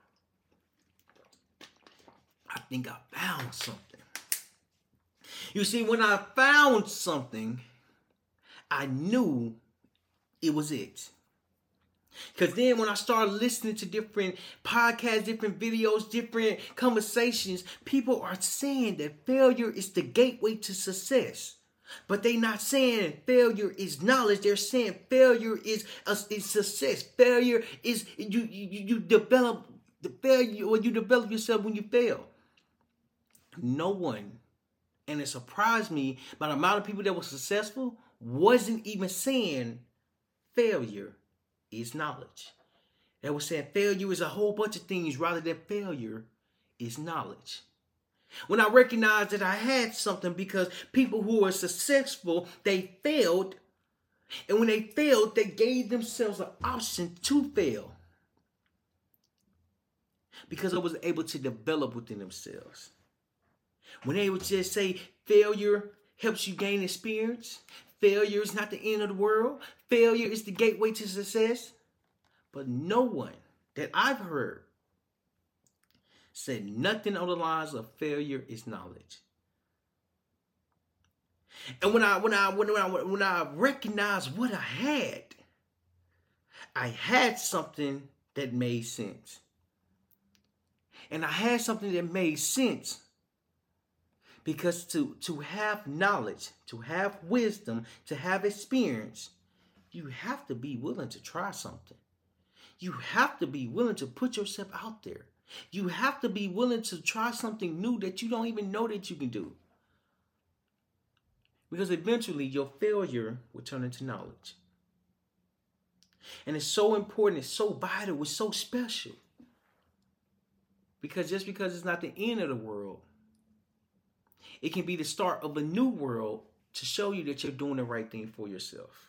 A: I think I found something. You see, when I found something, I knew it was it. Because then when I started listening to different podcasts, different videos, different conversations, people are saying that failure is the gateway to success. But they're not saying failure is knowledge. They're saying failure is, a, is success. Failure is you, you, you develop the failure or you develop yourself when you fail. No one, and it surprised me by the amount of people that were successful, wasn't even saying failure is knowledge. They were saying failure is a whole bunch of things rather than failure is knowledge. When I recognized that I had something because people who were successful, they failed. And when they failed, they gave themselves an option to fail. Because I was able to develop within themselves. When they would just say failure helps you gain experience. Failure is not the end of the world. Failure is the gateway to success. But no one that I've heard said nothing on the lines of failure is knowledge. And when I when I when I when I recognized what I had, I had something that made sense. And I had something that made sense because to, to have knowledge, to have wisdom, to have experience, you have to be willing to try something. You have to be willing to put yourself out there. You have to be willing to try something new that you don't even know that you can do. Because eventually your failure will turn into knowledge. And it's so important, it's so vital, it's so special. Because just because it's not the end of the world, It can be the start of a new world to show you that you're doing the right thing for yourself.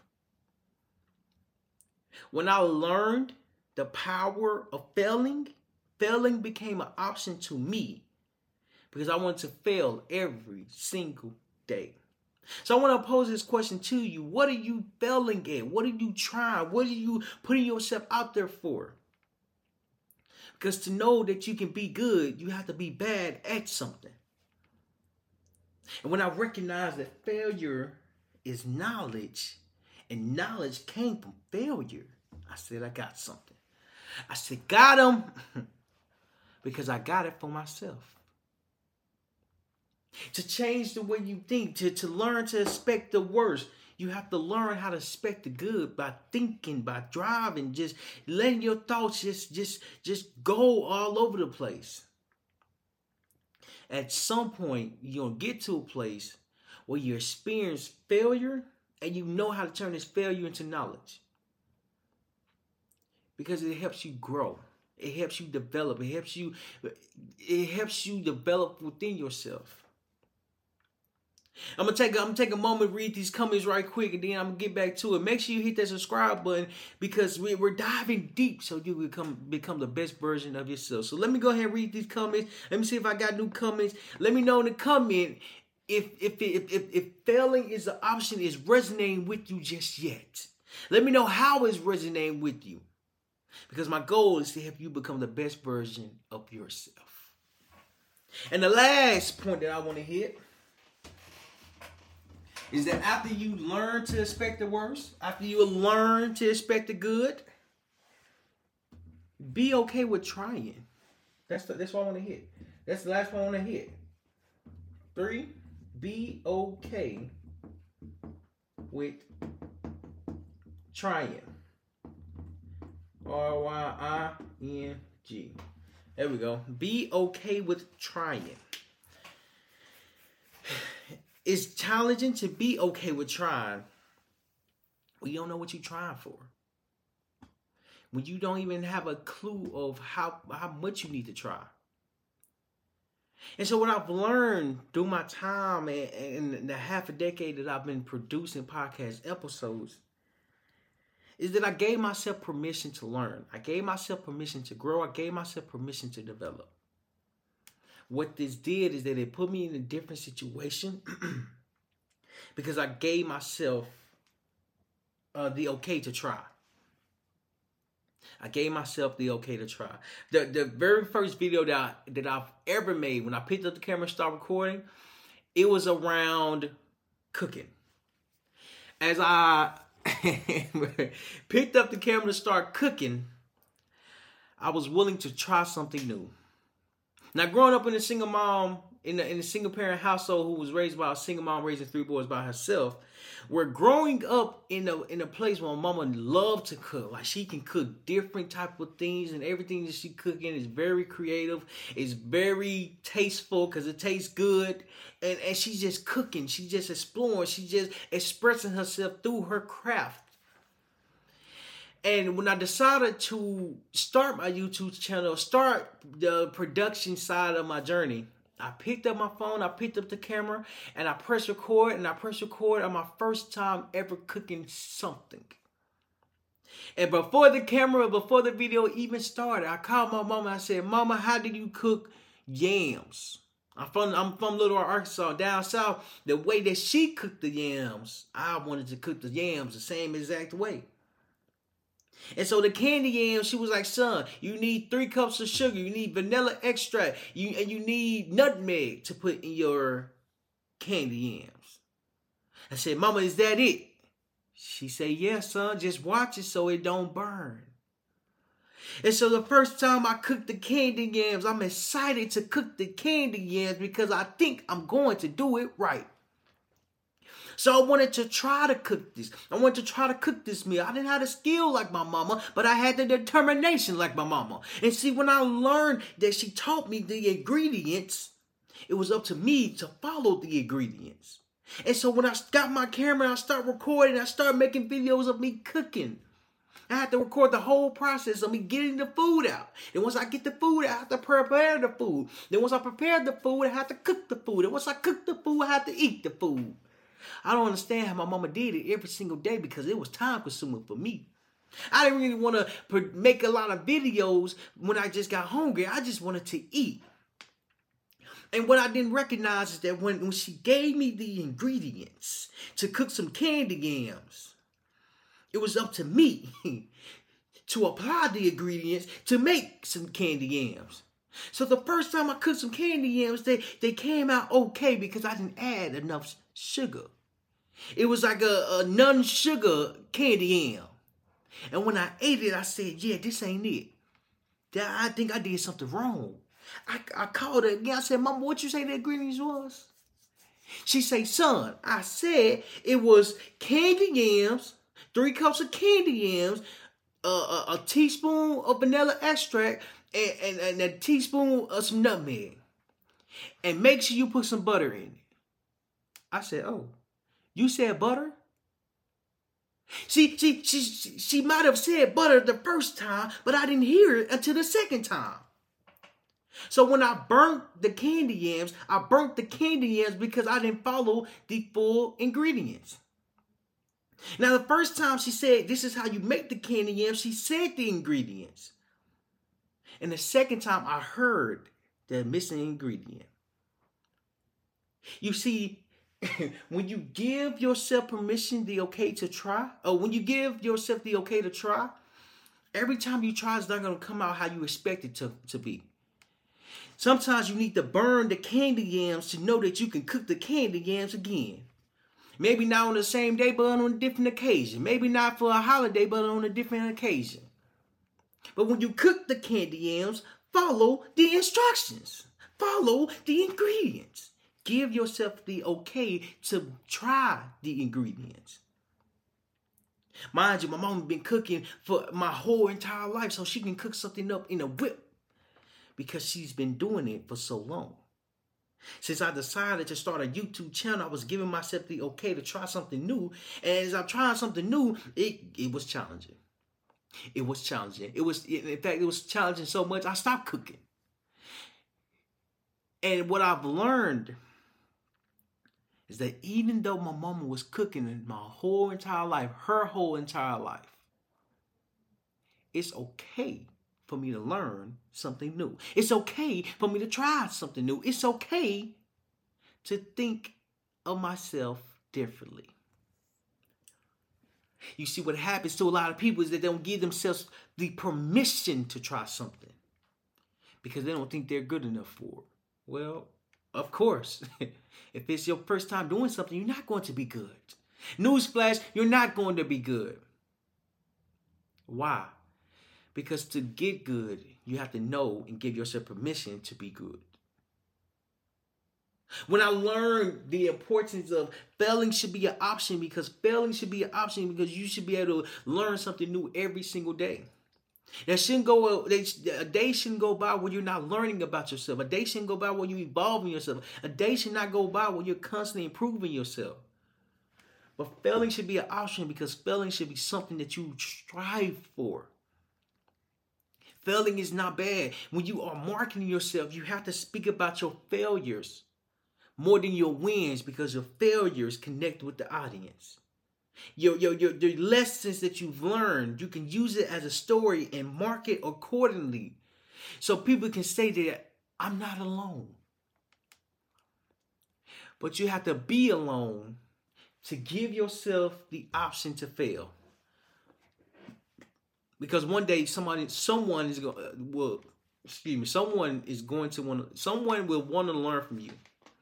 A: When I learned the power of failing, failing became an option to me because I wanted to fail every single day. So I want to pose this question to you. What are you failing at? What are you trying? What are you putting yourself out there for? Because to know that you can be good, you have to be bad at something. And when I recognized that failure is knowledge, and knowledge came from failure, I said, I got something. I said, got him, because I got it for myself. To change the way you think, to, to learn to expect the worst, you have to learn how to expect the good by thinking, by driving, just letting your thoughts just, just, just go all over the place. At some point, you're going to get to a place where you experience failure and you know how to turn this failure into knowledge. Because it helps you grow. It helps you develop. It helps you, it helps you develop within yourself. I'm gonna take a, I'm gonna take a moment, read these comments right quick, and then I'm gonna get back to it. Make sure you hit that subscribe button because we, we're diving deep so you become become the best version of yourself. So let me go ahead and read these comments. Let me see if I got new comments. Let me know in the comment if if if if, if failing is an option is resonating with you just yet. Let me know how it's resonating with you, because my goal is to help you become the best version of yourself. And the last point that I want to hit is that after you learn to expect the worst, after you learn to expect the good, be okay with trying. That's the, that's what I want to hit. That's the last one I want to hit. Three, be okay with trying. R Y I N G. There we go. Be okay with trying. It's challenging to be okay with trying when you don't know what you're trying for. When you don't even have a clue of how, how much you need to try. And so what I've learned through my time and, and the half a decade that I've been producing podcast episodes is that I gave myself permission to learn. I gave myself permission to grow. I gave myself permission to develop. What this did is that it put me in a different situation because I gave myself uh, the okay to try. I gave myself the okay to try. The the very first video that, I, that I've ever made, when I picked up the camera and started recording, it was around cooking. As I picked up the camera to start cooking, I was willing to try something new. Now, growing up in a single mom, in a, in a single parent household who was raised by a single mom raising three boys by herself, we're growing up in a in a place where mama loved to cook. Like, she can cook different type of things, and everything that she cooking is very creative. It's very tasteful because it tastes good. And, and she's just cooking. She's just exploring. She's just expressing herself through her craft. And when I decided to start my YouTube channel, start the production side of my journey, I picked up my phone, I picked up the camera, and I pressed record, and I pressed record on my first time ever cooking something. And before the camera, before the video even started, I called my mama. I said, "Mama, how do you cook yams?" I'm from I'm from Little Rock, Arkansas, down south. The way that she cooked the yams, I wanted to cook the yams the same exact way. And so the candy yams, she was like, "Son, you need three cups of sugar. You need vanilla extract. You and you need nutmeg to put in your candy yams." I said, "Mama, is that it?" She said, "Yes, son. Just watch it so it don't burn." And so the first time I cooked the candy yams, I'm excited to cook the candy yams because I think I'm going to do it right. So I wanted to try to cook this. I wanted to try to cook this meal. I didn't have the skill like my mama, but I had the determination like my mama. And see, when I learned that she taught me the ingredients, it was up to me to follow the ingredients. And so when I got my camera, I started recording, I started making videos of me cooking. I have to record the whole process of me getting the food out. And once I get the food, I have to prepare the food. Then once I prepare the food, I have to cook the food. And once I cook the food, I have to eat the food. I don't understand how my mama did it every single day because it was time consuming for me. I didn't really want to make a lot of videos when I just got hungry. I just wanted to eat. And what I didn't recognize is that when, when she gave me the ingredients to cook some candy yams, it was up to me to apply the ingredients to make some candy yams. So the first time I cooked some candy yams, they, they came out okay because I didn't add enough sugar. It was like a, a non-sugar candy yam. And when I ate it, I said, yeah, this ain't it. I think I did something wrong. I, I called her again. I said, Mama, what you say the ingredients was? She said, son, I said it was candy yams, three cups of candy yams, uh, a, a teaspoon of vanilla extract, and, and, and a teaspoon of some nutmeg. And make sure you put some butter in it. I said, oh, you said butter? She, she, she, she, she might have said butter the first time, but I didn't hear it until the second time. So when I burnt the candy yams, I burnt the candy yams because I didn't follow the full ingredients. Now, the first time she said, this is how you make the candy yams, she said the ingredients. And the second time I heard the missing ingredient. You see, when you give yourself permission, the okay to try, or when you give yourself the okay to try, every time you try, it's not going to come out how you expect it to, to be. Sometimes you need to burn the candy yams to know that you can cook the candy yams again. Maybe not on the same day, but on a different occasion. Maybe not for a holiday, but on a different occasion. But when you cook the candy yams, follow the instructions. Follow the ingredients. Give yourself the okay to try the ingredients. Mind you, my mom has been cooking for my whole entire life, so she can cook something up in a whip because she's been doing it for so long. Since I decided to start a YouTube channel, I was giving myself the okay to try something new. And as I'm trying something new, it, it was challenging. It was challenging. It was, in fact, it was challenging so much, I stopped cooking. And what I've learned is that even though my mama was cooking in my whole entire life, her whole entire life, it's okay for me to learn something new. It's okay for me to try something new. It's okay to think of myself differently. You see, what happens to a lot of people is that they don't give themselves the permission to try something because they don't think they're good enough for it. Well, of course, if it's your first time doing something, you're not going to be good. Newsflash, you're not going to be good. Why? Because to get good, you have to know and give yourself permission to be good. When I learned the importance of failing should be an option, because failing should be an option because you should be able to learn something new every single day. That shouldn't go, a day shouldn't go by when you're not learning about yourself. A day shouldn't go by when you're evolving yourself. A day should not go by when you're constantly improving yourself. But failing should be an option because failing should be something that you strive for. Failing is not bad. When you are marketing yourself, you have to speak about your failures more than your wins because your failures connect with the audience. Your, your, your, your lessons that you've learned, you can use it as a story and market accordingly. So people can say that I'm not alone. But you have to be alone to give yourself the option to fail. Because one day somebody, someone is going, will, excuse me, someone is going to want to, someone will want to learn from you.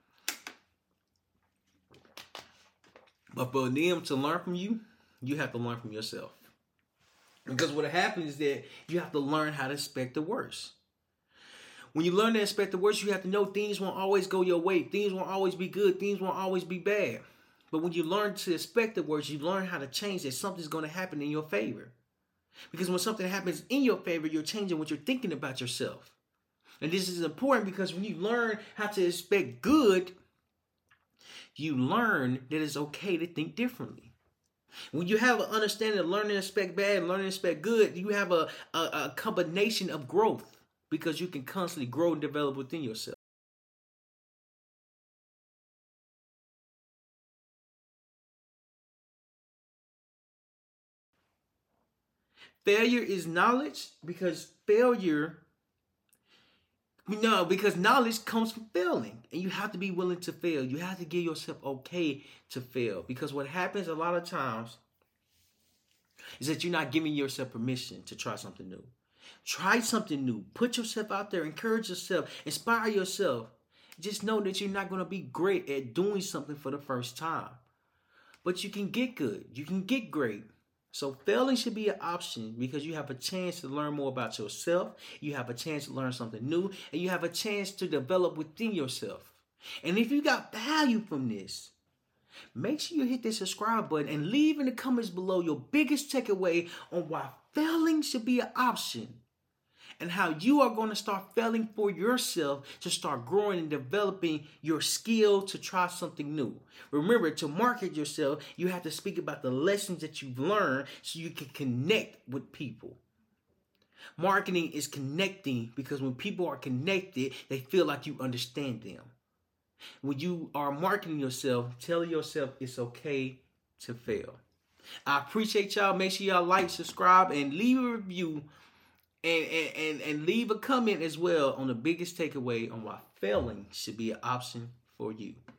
A: But for them to learn from you, you have to learn from yourself. Because what happens is that you have to learn how to expect the worst. When you learn to expect the worst, you have to know things won't always go your way. Things won't always be good. Things won't always be bad. But when you learn to expect the worst, you learn how to change that something's going to happen in your favor. Because when something happens in your favor, you're changing what you're thinking about yourself. And this is important because when you learn how to expect good, you learn that it's okay to think differently. When you have an understanding of learning to expect bad and learning to expect good, you have a, a, a combination of growth because you can constantly grow and develop within yourself. Failure is knowledge because failure, no, because knowledge comes from failing. And you have to be willing to fail. You have to give yourself okay to fail. Because what happens a lot of times is that you're not giving yourself permission to try something new. Try something new. Put yourself out there. Encourage yourself. Inspire yourself. Just know that you're not going to be great at doing something for the first time. But you can get good. You can get great. So failing should be an option because you have a chance to learn more about yourself. You have a chance to learn something new. And you have a chance to develop within yourself. And if you got value from this, make sure you hit the subscribe button and leave in the comments below your biggest takeaway on why failing should be an option and how you are going to start failing for yourself to start growing and developing your skill to try something new. Remember, to market yourself, you have to speak about the lessons that you've learned so you can connect with people. Marketing is connecting because when people are connected, they feel like you understand them. When you are marketing yourself, tell yourself it's okay to fail. I appreciate y'all. Make sure y'all like, subscribe, and leave a review and, and, and, and leave a comment as well on the biggest takeaway on why failing should be an option for you.